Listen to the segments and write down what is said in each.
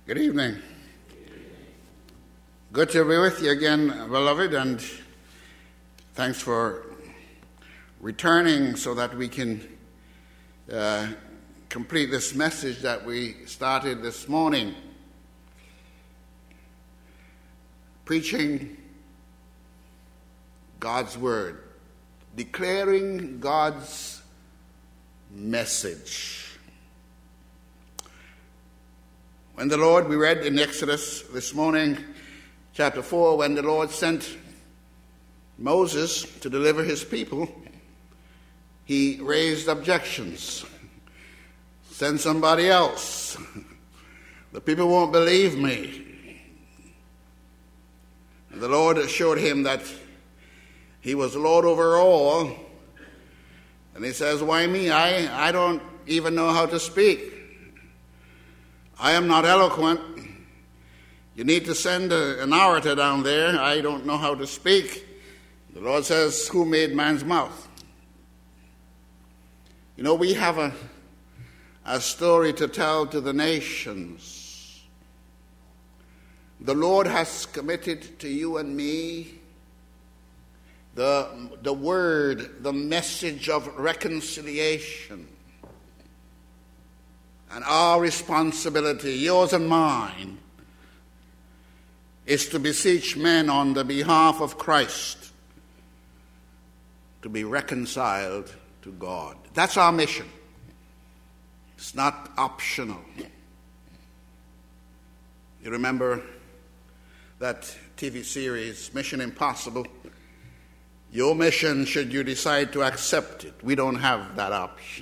Good evening. Good to be with you again, beloved, and thanks for returning so that we can complete this message that we started this morning. Preaching God's Word, declaring God's message. When the Lord, we read in Exodus this morning, chapter 4, when the Lord sent Moses to deliver his people, he raised objections. Send somebody else. The people won't believe me. And the Lord assured him that he was Lord over all. And he says, why me? I don't even know how to speak. I am not eloquent. You need to send an orator down there. I don't know how to speak. The Lord says, who made man's mouth? You know, we have a story to tell to the nations. The Lord has committed to you and me the word, the message of reconciliation. And our responsibility, yours and mine, is to beseech men on the behalf of Christ to be reconciled to God. That's our mission. It's not optional. You remember that TV series, Mission Impossible? Your mission, should you decide to accept it. We don't have that option.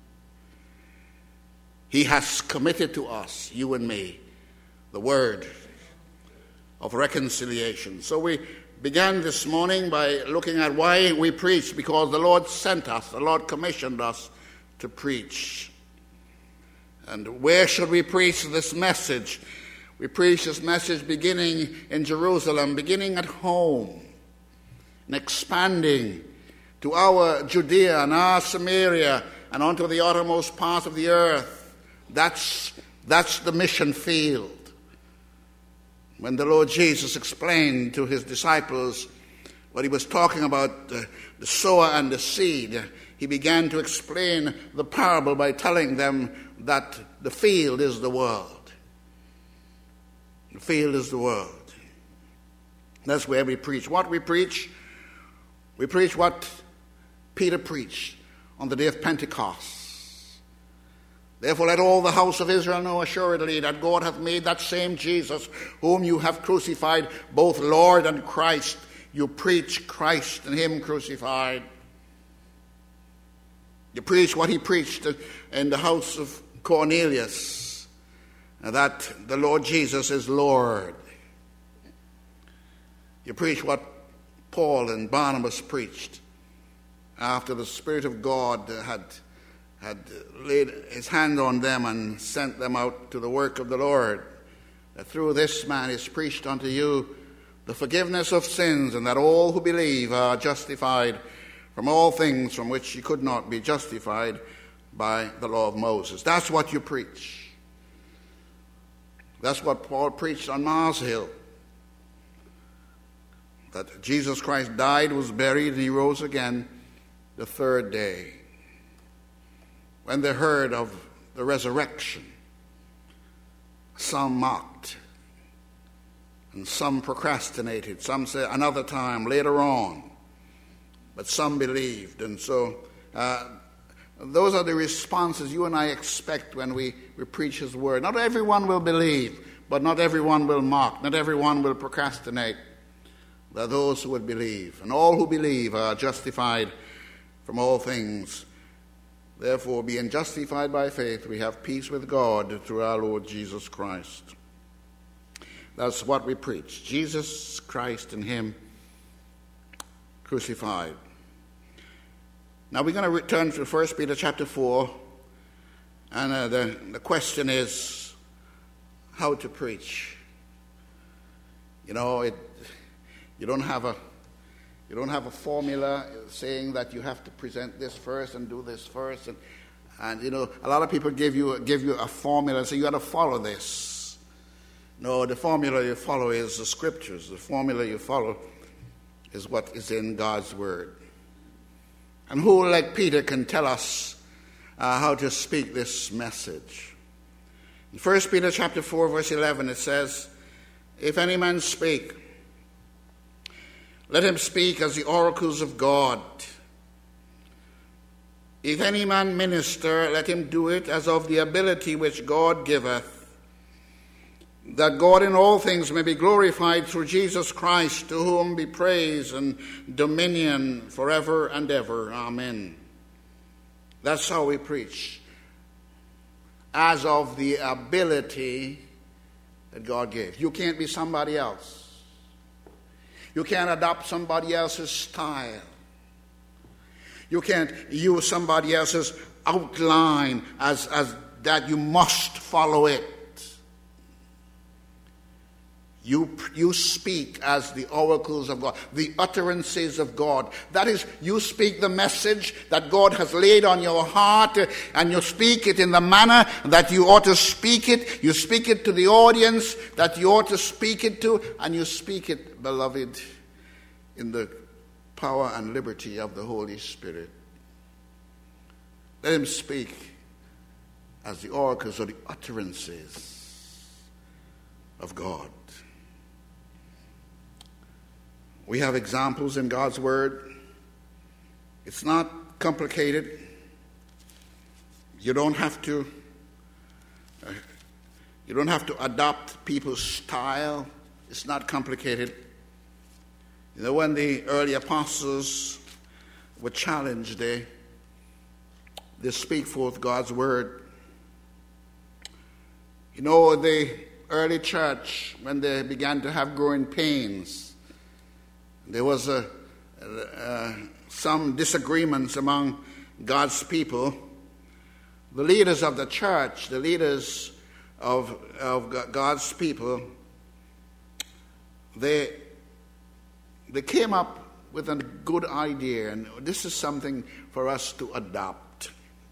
He has committed to us, you and me, the word of reconciliation. So we began this morning by looking at why we preach, because the Lord sent us, the Lord commissioned us to preach. And where should we preach this message? We preach this message beginning in Jerusalem, beginning at home, and expanding to our Judea and our Samaria and onto the uttermost parts of the earth. That's the mission field. When the Lord Jesus explained to his disciples what he was talking about, the sower and the seed, he began to explain the parable by telling them that the field is the world. The field is the world. That's where we preach. What we preach what Peter preached on the day of Pentecost. Therefore let all the house of Israel know assuredly that God hath made that same Jesus whom you have crucified, both Lord and Christ. You preach Christ and him crucified. You preach what he preached in the house of Cornelius, that the Lord Jesus is Lord. You preach what Paul and Barnabas preached after the Spirit of God had laid his hand on them and sent them out to the work of the Lord, that through this man is preached unto you the forgiveness of sins, and that all who believe are justified from all things from which you could not be justified by the law of Moses. That's what you preach. That's what Paul preached on Mars Hill, that Jesus Christ died, was buried, and he rose again the third day. When they heard of the resurrection, some mocked, and some procrastinated. Some said another time, later on. But some believed. And so those are the responses you and I expect when we preach his word. Not everyone will believe, but not everyone will mock. Not everyone will procrastinate. There are those who would believe. And all who believe are justified from all things. Therefore, being justified by faith, we have peace with God through our Lord Jesus Christ. That's what we preach. Jesus Christ and him crucified. Now we're going to return to 1 Peter chapter 4. And the question is how to preach. You know, you don't have a formula saying that you have to present this first and do this first, and you know, a lot of people give you a formula and say you got to follow this. No, the formula you follow is the Scriptures. The formula you follow is what is in God's Word. And who, like Peter, can tell us how to speak this message? In 1 Peter chapter 4, verse 11, it says, "If any man speak, let him speak as the oracles of God. If any man minister, let him do it as of the ability which God giveth, that God in all things may be glorified through Jesus Christ, to whom be praise and dominion forever and ever. Amen." That's how we preach. As of the ability that God gave. You can't be somebody else. You can't adopt somebody else's style. You can't use somebody else's outline as that you must follow it. You speak as the oracles of God, the utterances of God. That is, you speak the message that God has laid on your heart, and you speak it in the manner that you ought to speak it. You speak it to the audience that you ought to speak it to, and you speak it, beloved, in the power and liberty of the Holy Spirit. Let him speak as the oracles or the utterances of God. We have examples in God's Word. It's not complicated. You don't have to adopt people's style. It's not complicated. You know, when the early apostles were challenged, they speak forth God's Word. You know, the early church, when they began to have growing pains, there was some disagreements among God's people. The leaders of the church, the leaders of God's people, they came up with a good idea, and this is something for us to adopt.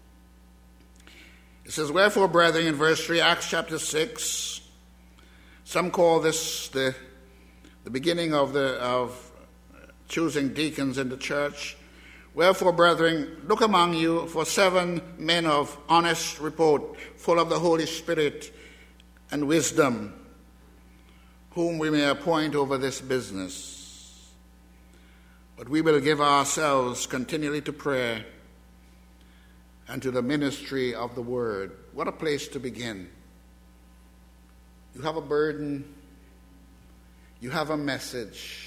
It says, "Wherefore, brethren," in verse 3, Acts chapter 6, some call this the beginning of choosing deacons in the church. "Wherefore, brethren, look among you for 7 men of honest report, full of the Holy Spirit and wisdom, whom we may appoint over this business. But we will give ourselves continually to prayer and to the ministry of the word." What a place to begin. You have a burden. You have a message.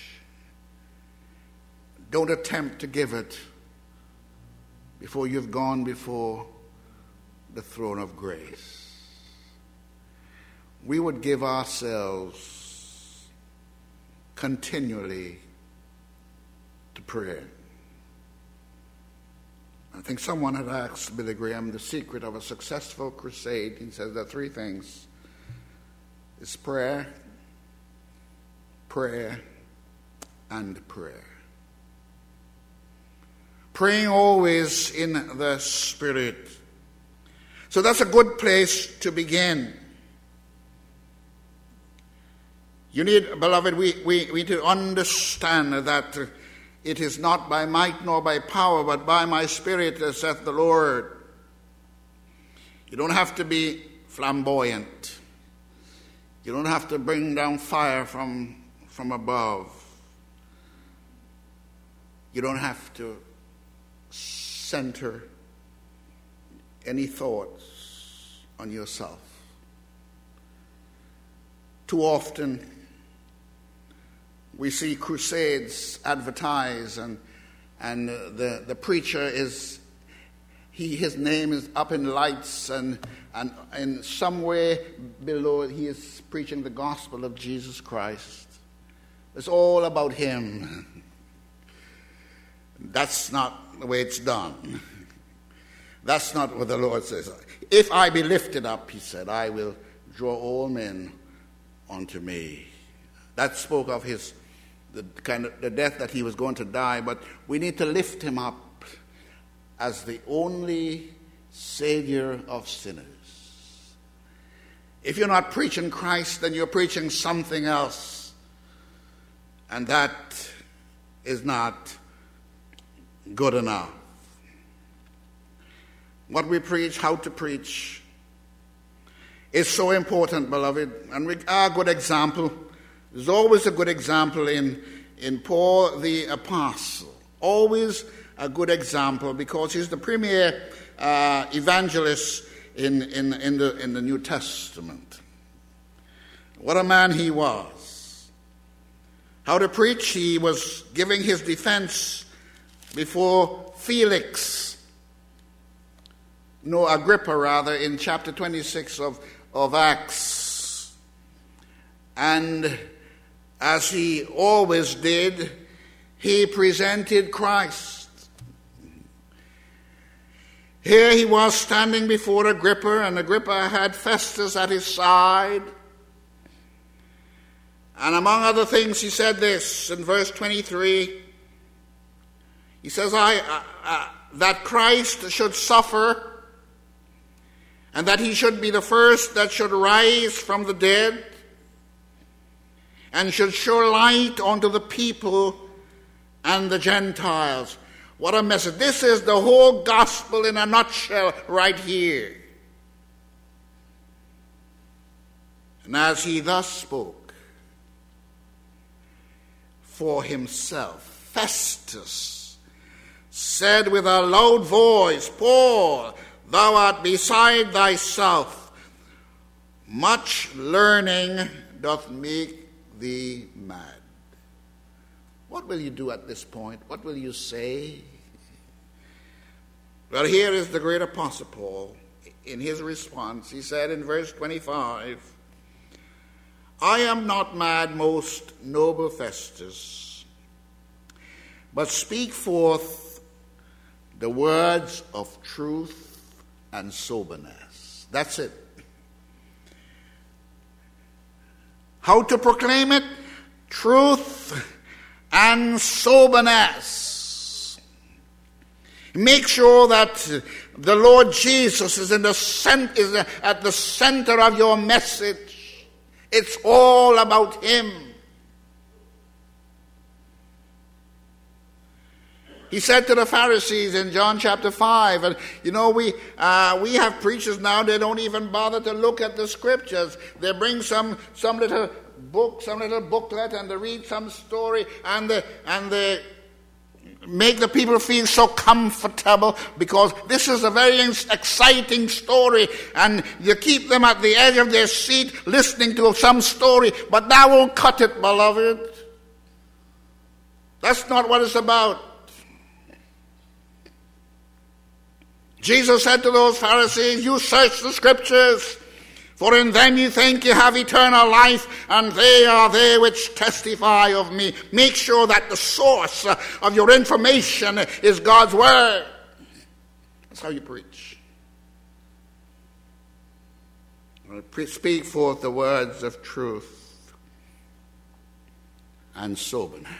Don't attempt to give it before you've gone before the throne of grace. We would give ourselves continually to prayer. I think someone had asked Billy Graham the secret of a successful crusade. He says there are 3 things. It's prayer, prayer, and prayer. Praying always in the Spirit. So that's a good place to begin. You need, beloved, we need to understand that it is not by might nor by power, but by my Spirit, saith the Lord. You don't have to be flamboyant. You don't have to bring down fire from above. You don't have to center any thoughts on yourself. Too often we see crusades advertised, and the preacher is his name is up in lights, and in some way below he is preaching the gospel of Jesus Christ. It's all about him. That's not the way it's done. That's not what the Lord says. "If I be lifted up," he said, "I will draw all men unto me." That spoke of the death that he was going to die, but we need to lift him up as the only Savior of sinners. If you're not preaching Christ, then you're preaching something else. And that is not good enough. What we preach, how to preach, is so important, beloved. And we are a good example. There's always a good example in Paul the Apostle. Always a good example, because he's the premier evangelist in the New Testament. What a man he was. How to preach, he was giving his defense before Agrippa rather, in chapter 26 of Acts. And as he always did, he presented Christ. Here he was standing before Agrippa, and Agrippa had Festus at his side. And among other things, he said this in verse 23. He says, that Christ should suffer, and that he should be the first that should rise from the dead, and should show light unto the people and the Gentiles. What a message. This is the whole gospel in a nutshell right here. And as he thus spoke for himself, Festus said with a loud voice, Paul, thou art beside thyself. Much learning doth make thee mad. What will you do at this point? What will you say? Well, here is the great Apostle Paul. In his response, he said in verse 25, I am not mad, most noble Festus, but speak forth the words of truth and soberness. That's it. How to proclaim it? Truth and soberness. Make sure that the Lord Jesus is at the center of your message. It's all about him. He said to the Pharisees in John chapter 5, and we have preachers now, they don't even bother to look at the scriptures. They bring some little book, some little booklet, and they read some story, and they make the people feel so comfortable, because this is a very exciting story, and you keep them at the edge of their seat listening to some story, but that won't cut it, beloved. That's not what it's about. Jesus said to those Pharisees, you search the scriptures, for in them you think you have eternal life, and they are they which testify of me. Make sure that the source of your information is God's word. That's how you preach. Speak forth the words of truth and soberness.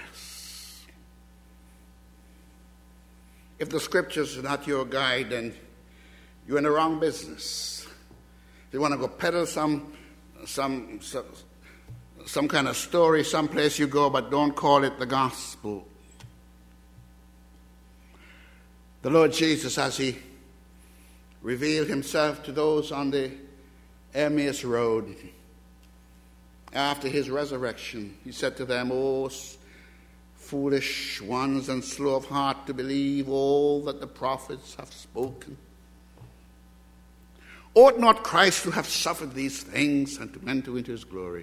If the scriptures are not your guide, then you're in the wrong business. If you want to go peddle some kind of story, someplace you go, but don't call it the gospel. The Lord Jesus, as he revealed himself to those on the Emmaus Road after his resurrection, he said to them, O foolish ones and slow of heart to believe all that the prophets have spoken. Ought not Christ to have suffered these things and to enter into his glory?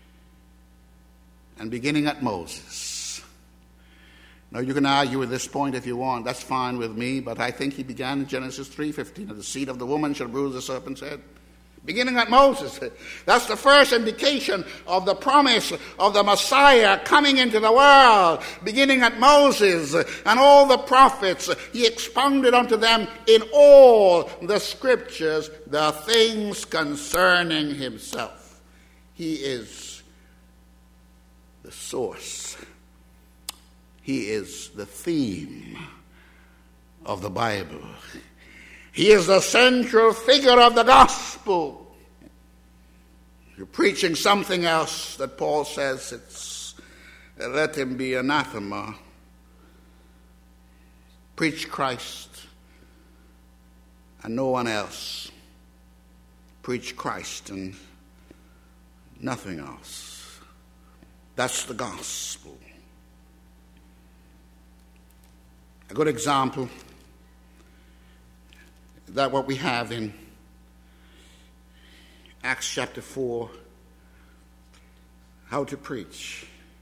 And beginning at Moses. Now you can argue with this point if you want. That's fine with me, but I think he began in Genesis 3:15. The seed of the woman shall bruise the serpent's head. Beginning at Moses. That's the first indication of the promise of the Messiah coming into the world. Beginning at Moses and all the prophets, he expounded unto them in all the scriptures the things concerning himself. He is the source. He is the theme of the Bible. He is the central figure of the gospel. you're preaching something else that Paul says it's let him be anathema. Preach Christ and no one else. Preach Christ and nothing else. That's the gospel. A good example is that what we have in Acts chapter 4, how to preach.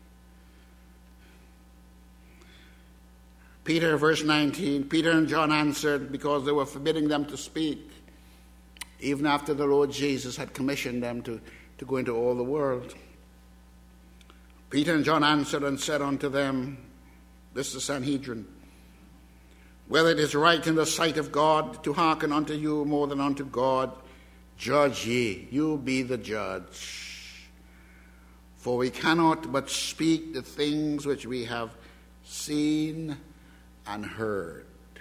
Peter, verse 19, Peter and John answered because they were forbidding them to speak, even after the Lord Jesus had commissioned them to go into all the world. Peter and John answered and said unto them, this is the Sanhedrin, whether it is right in the sight of God to hearken unto you more than unto God, judge ye, you be the judge. For we cannot but speak the things which we have seen and heard.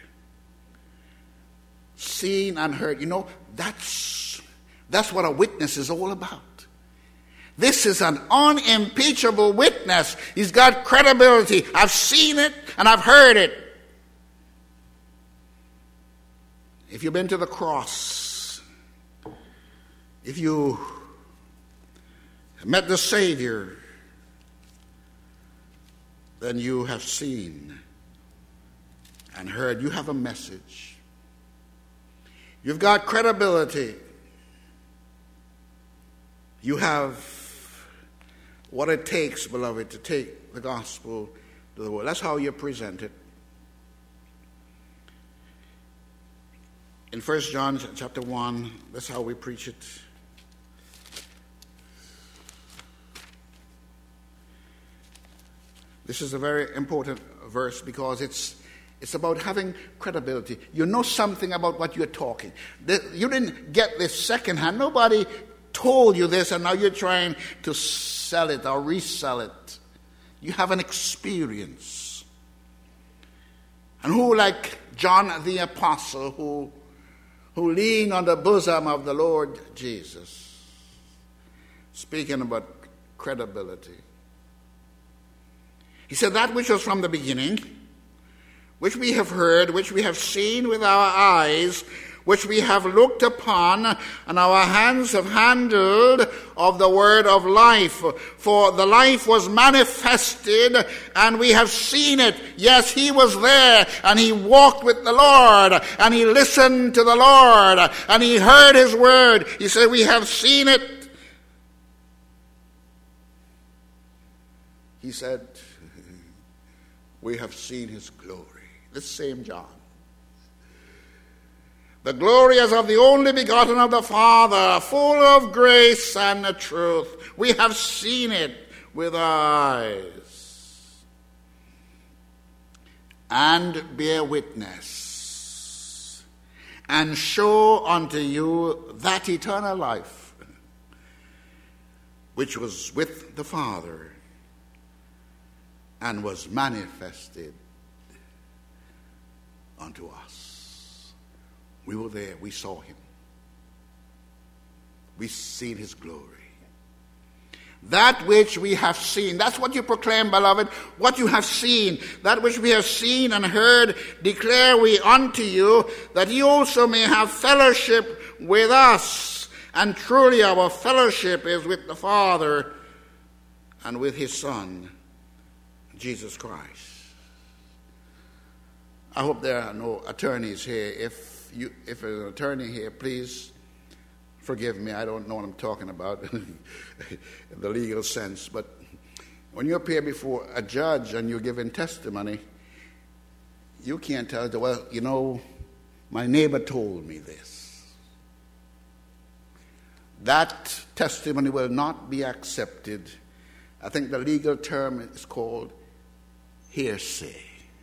Seen and heard. You know, that's what a witness is all about. This is an unimpeachable witness. He's got credibility. I've seen it and I've heard it. If you've been to the cross, if you met the Savior, then you have seen and heard. You have a message. You've got credibility. You have what it takes, beloved, to take the gospel to the world. That's how you present it. In 1 John chapter 1, that's how we preach it. This is a very important verse because it's about having credibility. You know something about what you're talking. You didn't get this secondhand. Nobody told you this and now you're trying to sell it or resell it. You have an experience. And who, like John the Apostle, who leaned on the bosom of the Lord Jesus, speaking about credibility. He said, that which was from the beginning, which we have heard, which we have seen with our eyes, which we have looked upon, and our hands have handled of the word of life. For the life was manifested, and we have seen it. Yes, he was there, and he walked with the Lord, and he listened to the Lord, and he heard his word. He said, we have seen it. He said, we have seen his glory. This same John. The glory as of the only begotten of the Father, full of grace and truth. We have seen it with our eyes. And bear witness, and show unto you that eternal life, which was with the Father, and was manifested unto us. We were there. We saw him. We seen his glory. That which we have seen. That's what you proclaim, beloved. What you have seen. That which we have seen and heard declare we unto you, that you also may have fellowship with us. And truly our fellowship is with the Father and with his Son, Jesus Christ. I hope there are no attorneys here. If there's an attorney here, please forgive me. I don't know what I'm talking about in the legal sense. But when you appear before a judge and you're giving testimony, you can't tell, well, you know, my neighbor told me this. That testimony will not be accepted. I think the legal term is called hearsay.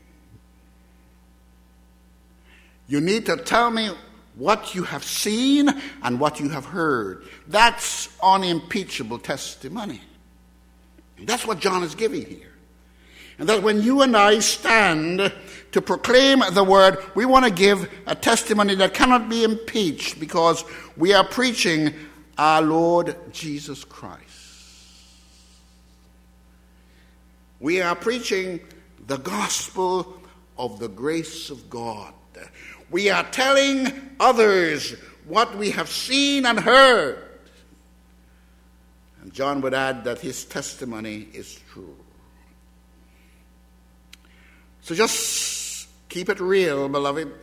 You need to tell me what you have seen and what you have heard. That's unimpeachable testimony. That's what John is giving here. And that when you and I stand to proclaim the word, we want to give a testimony that cannot be impeached because we are preaching our Lord Jesus Christ. We are preaching the gospel of the grace of God. We are telling others what we have seen and heard. And John would add that his testimony is true. So just keep it real, beloved.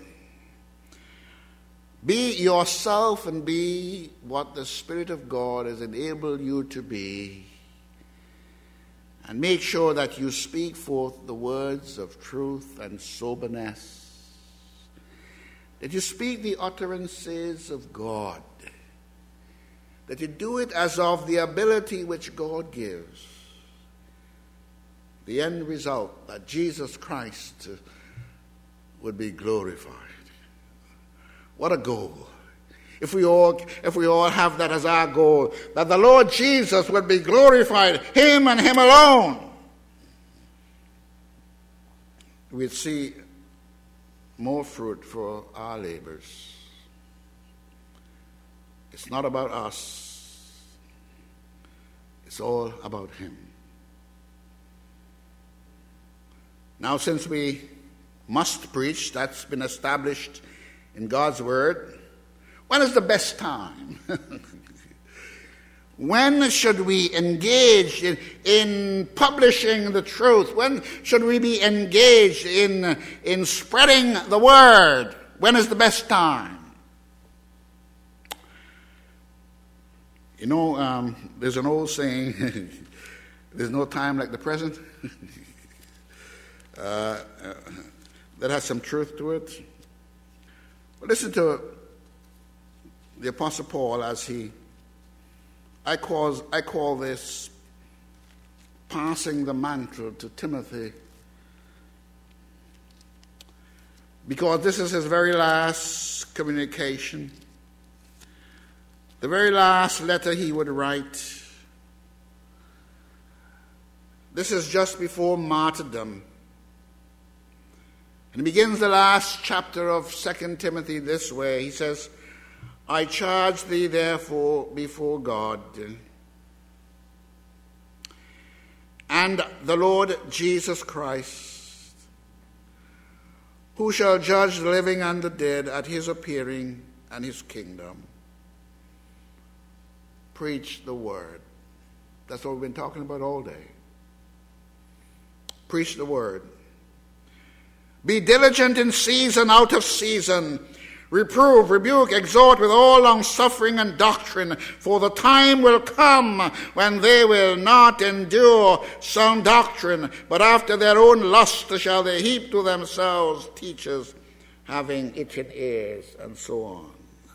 Be yourself and be what the Spirit of God has enabled you to be. And make sure that you speak forth the words of truth and soberness. That you speak the utterances of God. That you do it as of the ability which God gives. The end result, that Jesus Christ would be glorified. What a goal. If we all have that as our goal, that the Lord Jesus would be glorified, him and him alone, we'd see more fruit for our labors. It's not about us. It's all about him. Now, since we must preach, that's been established in God's word, when is the best time? When should we engage in publishing the truth? When should we be engaged in spreading the word? When is the best time? You know, there's an old saying, there's no time like the present. That has some truth to it. But listen to the Apostle Paul as I call this passing the mantle to Timothy, because this is his very last communication, the very last letter he would write. This is just before martyrdom. And he begins the last chapter of 2 Timothy this way. He says, I charge thee therefore before God and the Lord Jesus Christ, who shall judge the living and the dead at his appearing and his kingdom. Preach the word. That's what we've been talking about all day. Preach the word. Be diligent in season, out of season. Reprove, rebuke, exhort with all longsuffering and doctrine, for the time will come when they will not endure sound doctrine, but after their own lust shall they heap to themselves teachers having itching ears, and so on.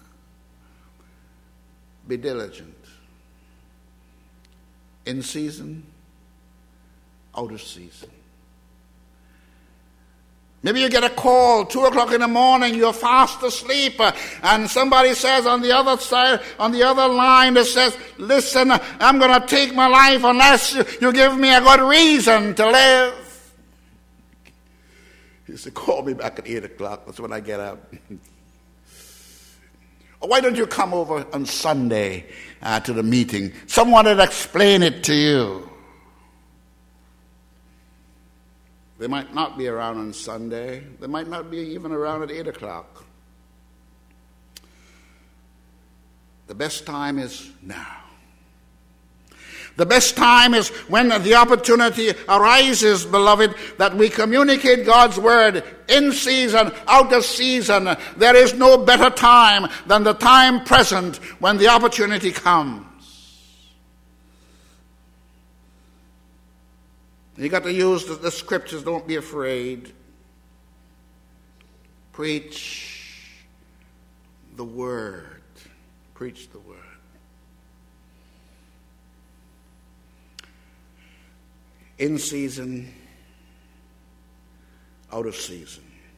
Be diligent. In season, out of season. Maybe you get a call, 2 o'clock in the morning, you're fast asleep, and somebody says on the other side, on the other line, that says, listen, I'm going to take my life unless you give me a good reason to live. He said, call me back at 8 o'clock. That's when I get up. Or why don't you come over on Sunday to the meeting? Someone will explain it to you. They might not be around on Sunday. They might not be even around at 8 o'clock. The best time is now. The best time is when the opportunity arises, beloved, that we communicate God's word in season, out of season. There is no better time than the time present when the opportunity comes. You got to use the scriptures. Don't be afraid. Preach the word. Preach the word. In season, out of season.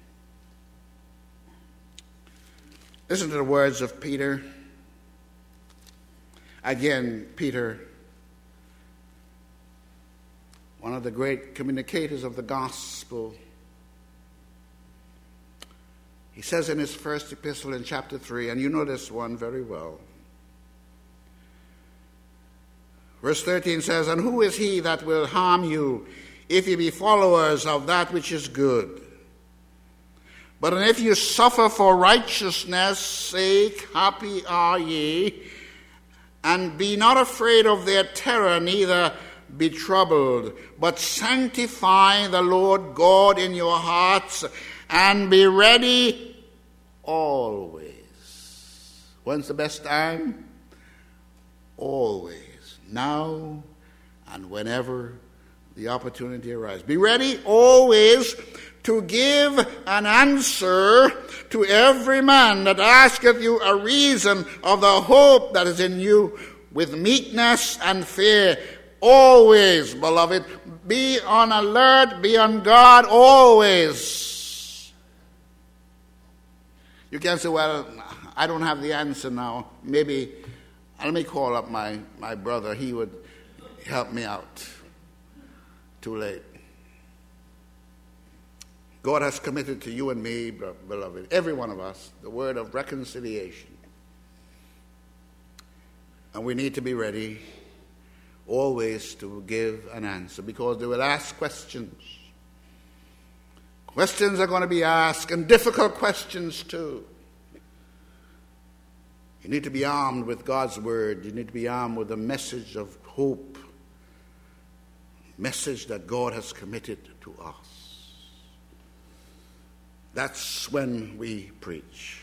Listen to the words of Peter. Again, Peter, one of the great communicators of the gospel. He says in his first epistle in chapter 3, and you know this one very well, Verse 13 says, "And who is he that will harm you, if ye be followers of that which is good? But if you suffer for righteousness' sake, happy are ye. And be not afraid of their terror, neither be troubled. But sanctify the Lord God in your hearts, and be ready always." When's the best time? Always. Now and whenever the opportunity arises. Be ready always to give an answer to every man that asketh you a reason of the hope that is in you, with meekness and fear. Always, beloved, be on alert, be on guard always. You can't say, "Well, I don't have the answer now. Maybe let me call up my brother. He would help me out." Too late. God has committed to you and me, beloved, every one of us, the word of reconciliation. And we need to be ready always to give an answer, because they will ask questions. Questions are going to be asked, and difficult questions too. You need to be armed with God's word. You need to be armed with a message of hope, message that God has committed to us. That's when we preach.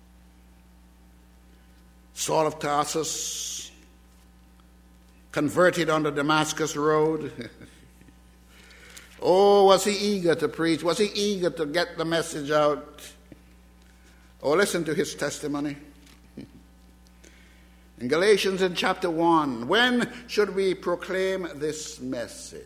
Saul of Tarsus, converted on the Damascus road. Oh, was he eager to preach? Was he eager to get the message out? Oh, listen to his testimony. In Galatians in chapter 1, when should we proclaim this message?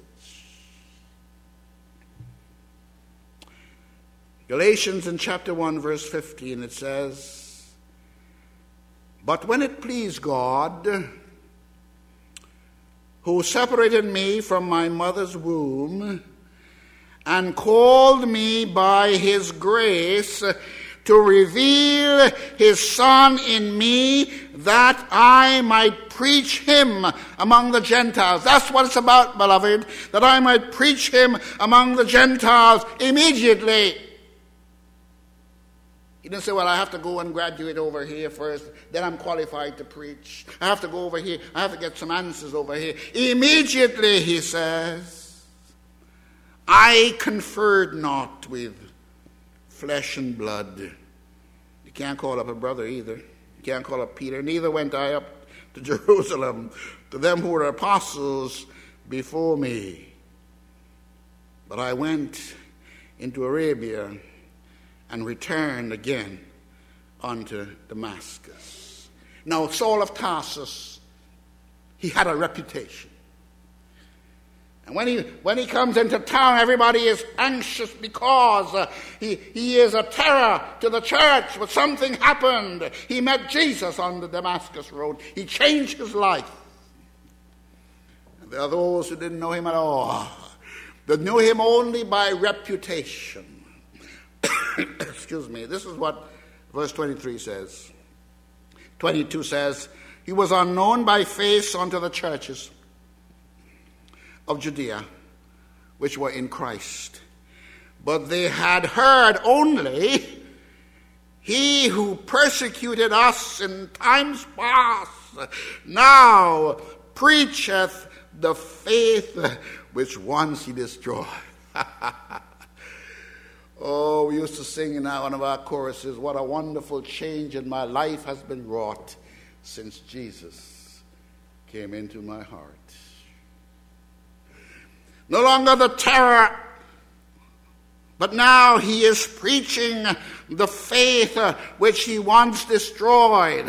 Galatians in chapter 1, verse 15, it says, "But when it pleased God, who separated me from my mother's womb, and called me by his grace to reveal his Son in me, that I might preach him among the Gentiles." That's what it's about, beloved, that I might preach him among the Gentiles immediately. He didn't say, "Well, I have to go and graduate over here first, then I'm qualified to preach. I have to go over here, I have to get some answers over here." Immediately, he says, "I conferred not with flesh and blood." You can't call up a brother either. You can't call up Peter. "Neither went I up to Jerusalem to them who were apostles before me. But I went into Arabia and returned again unto Damascus." Now, Saul of Tarsus, he had a reputation. And when he comes into town, everybody is anxious because he is a terror to the church. But something happened. He met Jesus on the Damascus road. He changed his life. And there are those who didn't know him at all. They knew him only by reputation. Excuse me. This is what verse 23 says. 22 says, "He was unknown by face unto the churches of Judea, which were in Christ. But they had heard only, he who persecuted us in times past now preacheth the faith which once he destroyed." Oh, we used to sing in one of our choruses, "What a wonderful change in my life has been wrought since Jesus came into my heart." No longer the terror, but now he is preaching the faith which he once destroyed.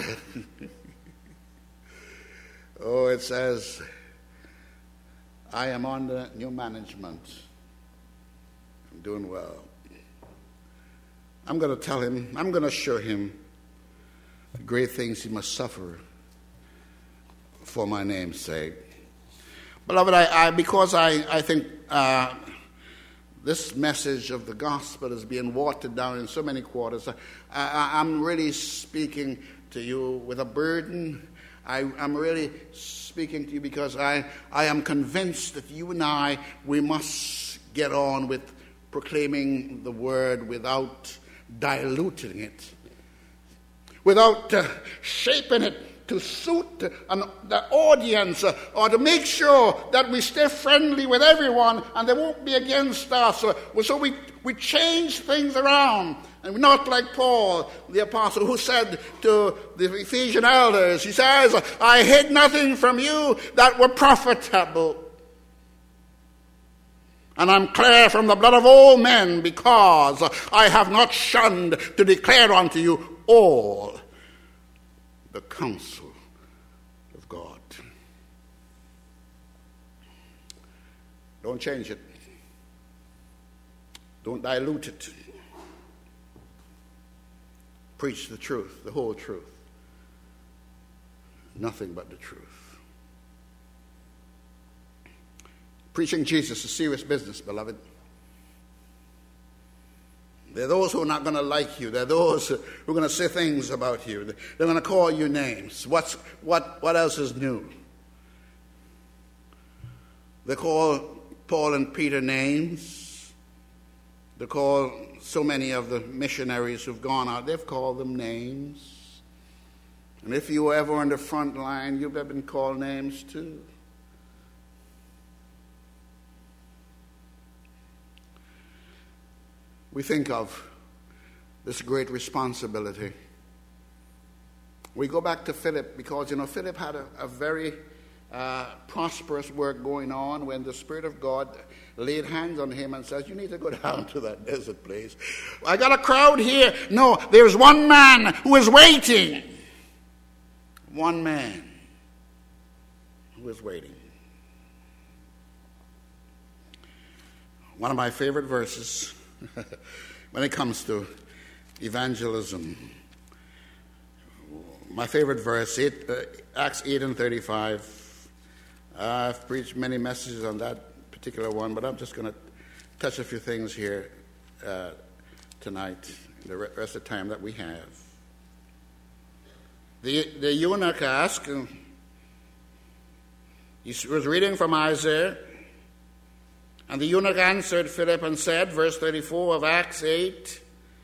Oh, it says, "I am under new management. I'm doing well. I'm going to tell him, I'm going to show him the great things he must suffer for my name's sake." Beloved, because I think this message of the gospel is being watered down in so many quarters, I'm really speaking to you with a burden I'm really speaking to you because I am convinced that you and we must get on with proclaiming the word without diluting it, without shaping it to suit the audience, or to make sure that we stay friendly with everyone and they won't be against us. So we change things around. And we're not like Paul, the apostle, who said to the Ephesian elders, he says, I hid nothing from you that were profitable. And I'm clear from the blood of all men, because I have not shunned to declare unto you all the counsel of God. Don't change it. Don't dilute it. Preach the truth, the whole truth. Nothing but the truth. Preaching Jesus is serious business, beloved. There are those who are not going to like you. There are those who are going to say things about you. They're going to call you names. What else is new? They call Paul and Peter names. They call so many of the missionaries who've gone out, they've called them names. And if you were ever on the front line, you've been called names too. We think of this great responsibility. We go back to Philip because, Philip had a very prosperous work going on when the Spirit of God laid hands on him and says, you need to go down to that desert place. I got a crowd here. No, there's one man who is waiting. One man who is waiting. One of my favorite verses when it comes to evangelism. My favorite verse, Acts 8:35. I've preached many messages on that particular one, but I'm just going to touch a few things here tonight, the rest of the time that we have. The eunuch asked, he was reading from Isaiah, and the eunuch answered Philip and said, verse 34 of Acts 8,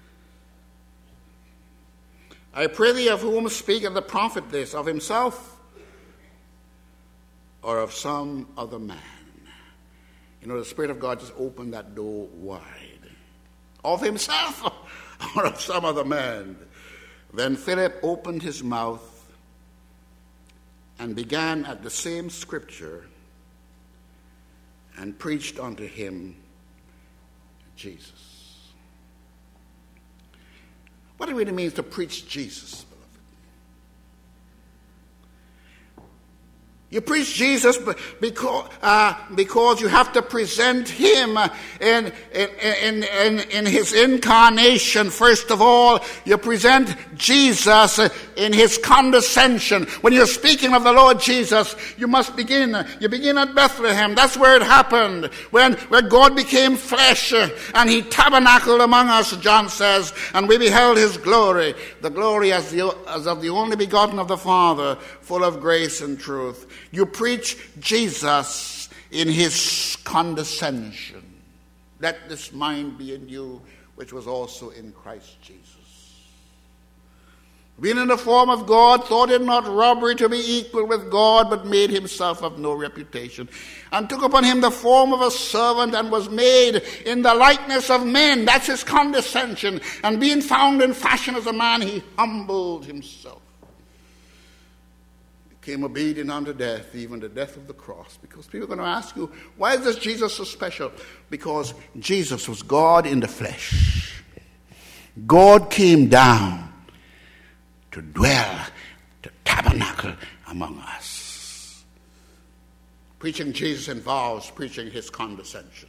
I pray thee, of whom speaketh the prophet this, of himself or of some other man? The Spirit of God just opened that door wide. Of himself or of some other man? Then Philip opened his mouth and began at the same scripture and preached unto him Jesus. What it really means to preach Jesus, beloved. You preach Jesus because you have to present him in his incarnation. First of all, you present Jesus in his condescension. When you're speaking of the Lord Jesus, you begin at Bethlehem. That's where it happened, where God became flesh and he tabernacled among us, John says, and we beheld his glory, the glory as of the only begotten of the Father, full of grace and truth. You preach Jesus in his condescension. Let this mind be in you, which was also in Christ Jesus. Being in the form of God, thought it not robbery to be equal with God, but made himself of no reputation, and took upon him the form of a servant, and was made in the likeness of men. That's his condescension. And being found in fashion as a man, he humbled himself. Came obedient unto death, even the death of the cross. Because people are going to ask you, why is this Jesus so special? Because Jesus was God in the flesh. God came down to dwell, to tabernacle among us. Preaching Jesus involves preaching his condescension.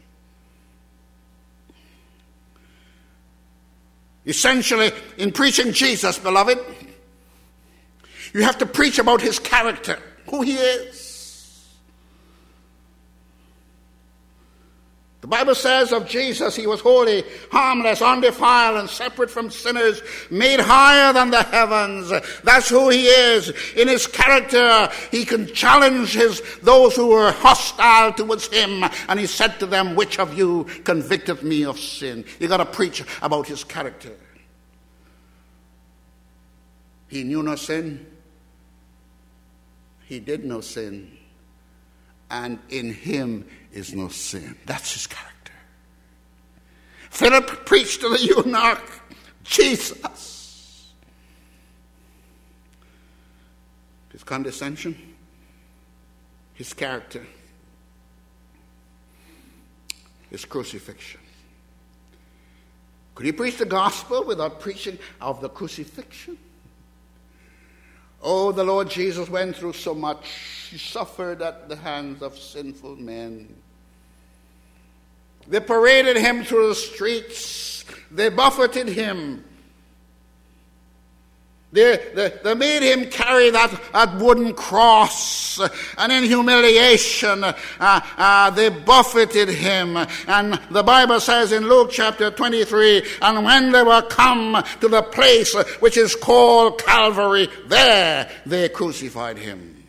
Essentially, in preaching Jesus, beloved, you have to preach about his character, who he is. The Bible says of Jesus, he was holy, harmless, undefiled, and separate from sinners, made higher than the heavens. That's who he is. In his character, he can challenge those who were hostile towards him. And he said to them, which of you convicted me of sin? You got to preach about his character. He knew no sin. He did no sin. And in him is no sin. That's his character. Philip preached to the eunuch, Jesus. His condescension, his character, his crucifixion. Could he preach the gospel without preaching of the crucifixion? Oh, the Lord Jesus went through so much. He suffered at the hands of sinful men. They paraded him through the streets. They buffeted him. They made him carry that wooden cross. And in humiliation, they buffeted him. And the Bible says in Luke chapter 23, and when they were come to the place which is called Calvary, there they crucified him.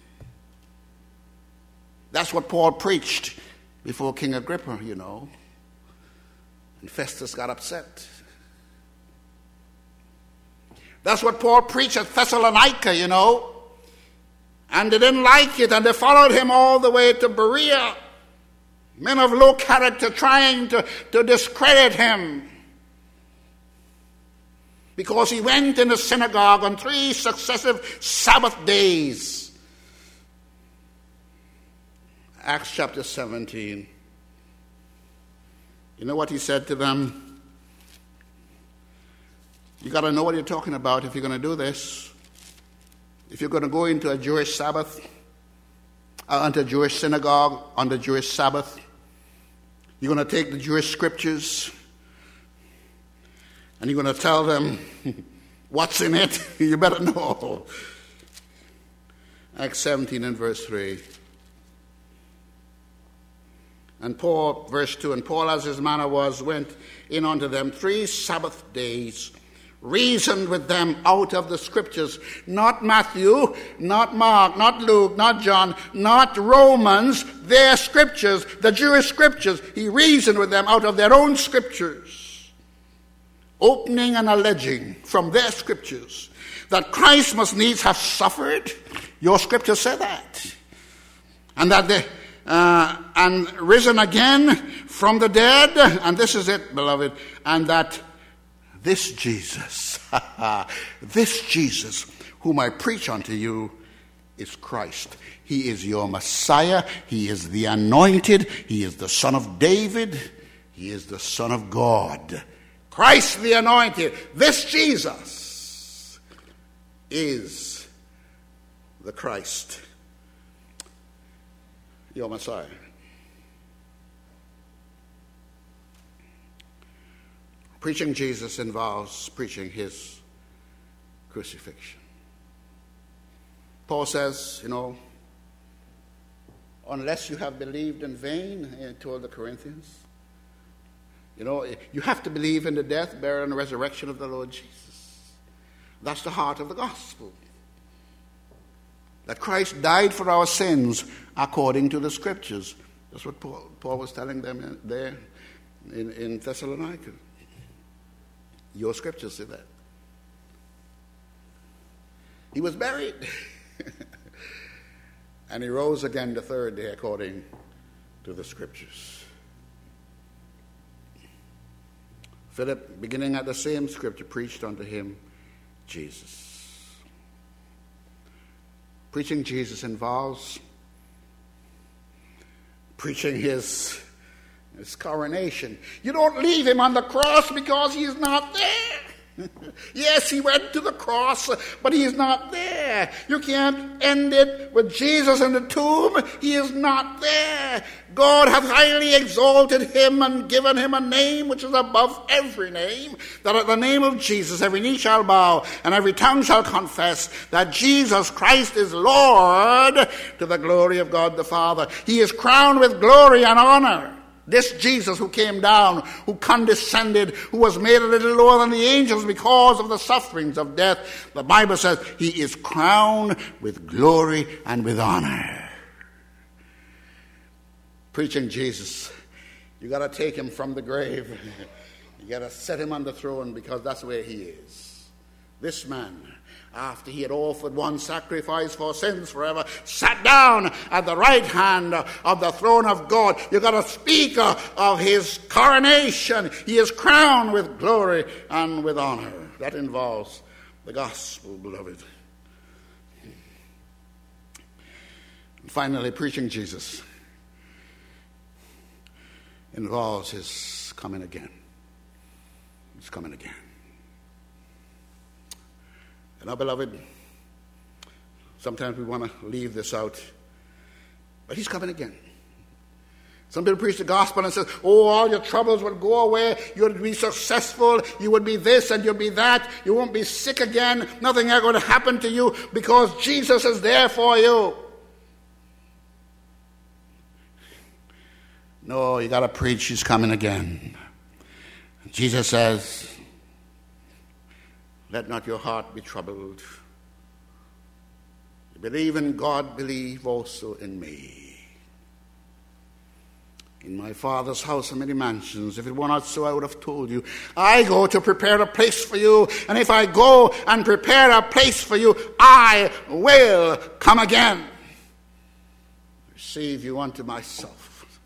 That's what Paul preached before King Agrippa, you know. And Festus got upset. That's what Paul preached at Thessalonica, you know. And they didn't like it, and they followed him all the way to Berea. Men of low character trying to discredit him. Because he went in the synagogue on 3 successive Sabbath days. Acts chapter 17. You know what he said to them? You got to know what you're talking about if you're going to do this. If you're going to go into a Jewish Sabbath, into a Jewish synagogue on the Jewish Sabbath, you're going to take the Jewish scriptures and you're going to tell them what's in it. You better know. Acts 17 and verse 3. And Paul, verse 2, and Paul, as his manner was, went in unto them 3 Sabbath days, reasoned with them out of the scriptures. Not Matthew, not Mark, not Luke, not John, not Romans, their scriptures, the Jewish scriptures. He reasoned with them out of their own scriptures, opening and alleging from their scriptures that Christ must needs have suffered. Your scriptures say that. And that they and risen again from the dead, and this is it, beloved, and that this Jesus, whom I preach unto you, is Christ. He is your Messiah. He is the anointed. He is the Son of David. He is the Son of God. Christ the anointed. This Jesus is the Christ, your Messiah. Preaching Jesus involves preaching his crucifixion. Paul says, you know, unless you have believed in vain, he told the Corinthians, you know, you have to believe in the death, burial, and resurrection of the Lord Jesus. That's the heart of the gospel. That Christ died for our sins according to the scriptures. That's what Paul was telling them there in Thessalonica. Your scriptures say that. He was buried. And he rose again the 3rd day according to the scriptures. Philip, beginning at the same scripture, preached unto him Jesus. Preaching Jesus involves preaching his coronation. You don't leave him on the cross because he's not there. Yes, he went to the cross, but he's not there. You can't end it with Jesus in the tomb. He is not there. God hath highly exalted him and given him a name which is above every name, that at the name of Jesus every knee shall bow and every tongue shall confess that Jesus Christ is Lord, to the glory of God the Father. He is crowned with glory and honor This Jesus who came down, who condescended, who was made a little lower than the angels because of the sufferings of death, the Bible says he is crowned with glory and with honor. Preaching Jesus, you got to take him from the grave. You got to set him on the throne because that's where he is. This man, after he had offered one sacrifice for sins forever, sat down at the right hand of the throne of God. You got to speak of his coronation. He is crowned with glory and with honor. That involves the gospel, beloved. And finally, preaching Jesus involves his coming again. He's coming again. And now, beloved, sometimes we want to leave this out, but he's coming again. Some people preach the gospel and say, oh, all your troubles will go away. You'll be successful. You will be this and you'll be that. You won't be sick again. Nothing is going to happen to you because Jesus is there for you. No, you got to preach he's coming again. Jesus says, let not your heart be troubled. You believe in God, believe also in me. In my Father's house are many mansions. If it were not so, I would have told you. I go to prepare a place for you. And if I go and prepare a place for you, I will come again. Receive you unto myself.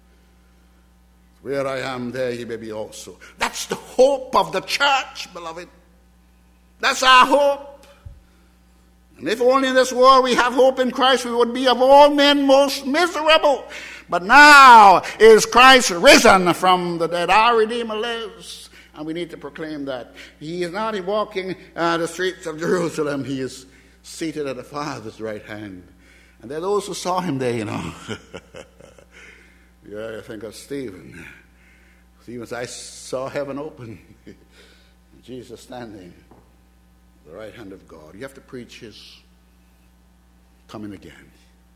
Where I am, there you may be also. That's the hope of the church, beloved. That's our hope. And if only in this world we have hope in Christ, we would be of all men most miserable. But now is Christ risen from the dead. Our Redeemer lives. And we need to proclaim that. He is not walking the streets of Jerusalem. He is seated at the Father's right hand. And there are those who saw him there, you know. Yeah, I think of Stephen. Stephen said, I saw heaven open. Jesus standing at the right hand of God. You have to preach his coming again.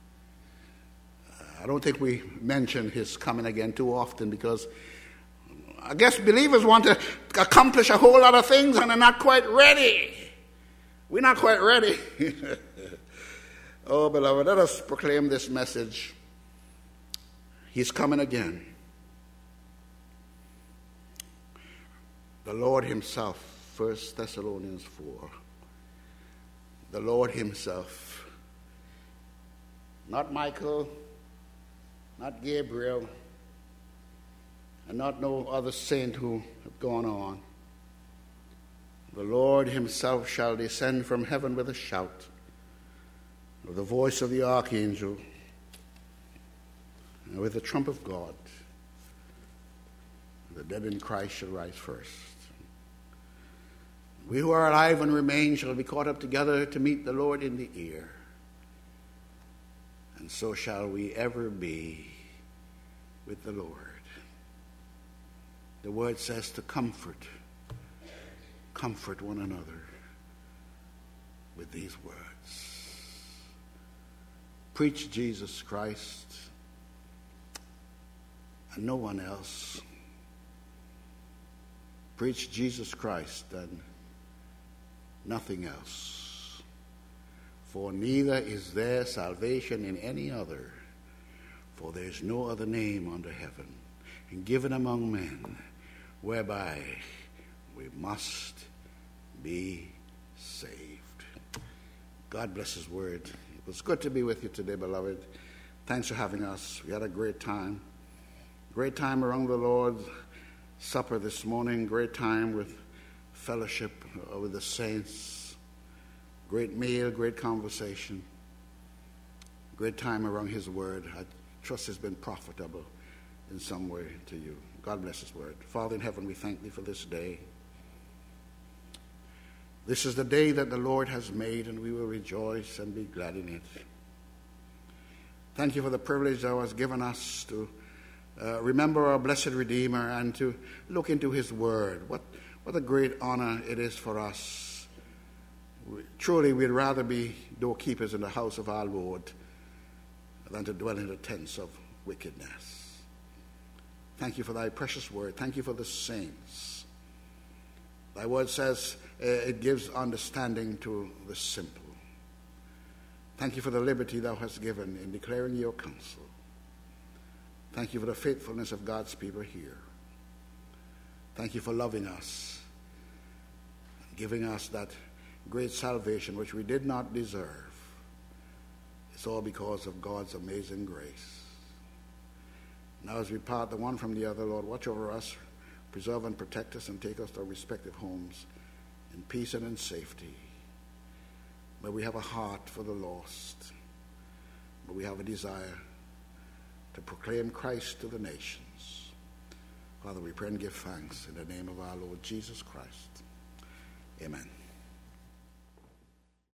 I don't think we mention his coming again too often because I guess believers want to accomplish a whole lot of things and they're not quite ready. We're not quite ready. Oh, beloved, let us proclaim this message. He's coming again. The Lord himself, 1 Thessalonians 4. The Lord himself. Not Michael, not Gabriel, and not no other saint who have gone on. The Lord himself shall descend from heaven with a shout, with the voice of the archangel, and with the trump of God. The dead in Christ shall rise first. We who are alive and remain shall be caught up together to meet the Lord in the air. And so shall we ever be with the Lord. The word says to comfort one another with these words. Preach Jesus Christ and no one else. Preach Jesus Christ and nothing else. For neither is there salvation in any other, for there is no other name under heaven and given among men whereby we must be saved. God bless his word. It was good to be with you today, beloved. Thanks for having us. We had a great time. Great time around the Lord's Supper this morning. Great time with fellowship with the saints. Great meal, great conversation. Great time around his word. I trust it's been profitable in some way to you. God bless his word. Father in heaven, we thank thee for this day. This is the day that the Lord has made, and we will rejoice and be glad in it. Thank you for the privilege thou hast given us to remember our blessed Redeemer and to look into his word. What a great honor it is for us. Truly, we'd rather be doorkeepers in the house of our Lord than to dwell in the tents of wickedness. Thank you for thy precious word. Thank you for the saints. Thy word says it gives understanding to the simple. Thank you for the liberty thou hast given in declaring your counsel. Thank you for the faithfulness of God's people here. Thank you for loving us, giving us that great salvation which we did not deserve. It's all because of God's amazing grace. Now as we part the one from the other, Lord, watch over us, preserve and protect us, and take us to our respective homes in peace and in safety. May we have a heart for the lost. May we have a desire to proclaim Christ to the nations. Father, we pray and give thanks in the name of our Lord Jesus Christ. Amen.